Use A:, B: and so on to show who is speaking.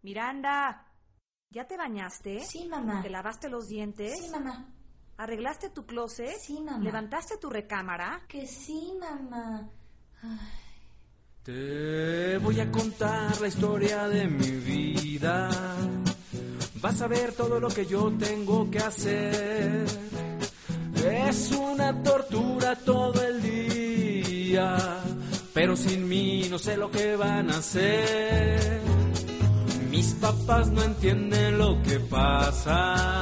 A: Miranda, ¿ya te bañaste?
B: Sí, mamá.
A: ¿Te lavaste los dientes?
B: Sí, mamá.
A: ¿Arreglaste tu closet?
B: Sí, mamá.
A: ¿Levantaste tu recámara?
B: Que sí, mamá. Ay.
C: Te voy a contar la historia de mi vida. Vas a ver todo lo que yo tengo que hacer. Es una tortura todo el día, pero sin mí no sé lo que van a hacer. Mis papás no entienden lo que pasa.